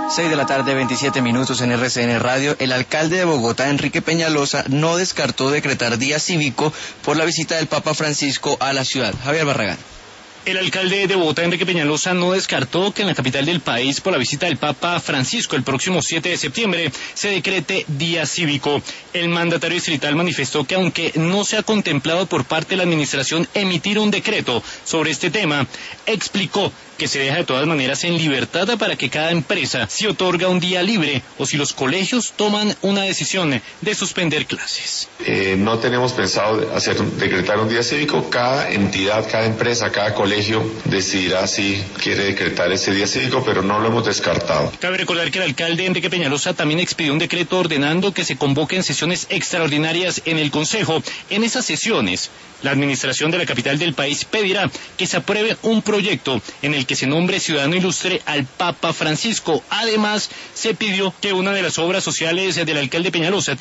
6 de la tarde, 27 minutos en RCN Radio. El alcalde de Bogotá, Enrique Peñalosa, no descartó decretar día cívico por la visita del Papa Francisco a la ciudad. Javier Barragán. El alcalde de Bogotá, Enrique Peñalosa, no descartó que en la capital del país, por la visita del Papa Francisco el próximo 7 de septiembre, se decrete día cívico. El mandatario distrital manifestó que aunque no se ha contemplado por parte de la administración emitir un decreto sobre este tema, explicó que se deja de todas maneras en libertad para que cada empresa se otorga un día libre o si los colegios toman una decisión de suspender clases. No tenemos pensado decretar un día cívico. Cada entidad, cada empresa, cada colegio decidirá si quiere decretar ese día cívico, pero no lo hemos descartado. Cabe recordar que el alcalde Enrique Peñalosa también expidió un decreto ordenando que se convoquen sesiones extraordinarias en el Consejo. En esas sesiones, la administración de la capital del país pedirá que se apruebe un proyecto en el que se nombre ciudadano ilustre al Papa Francisco. Además, se pidió que una de las obras sociales del alcalde Peñalosa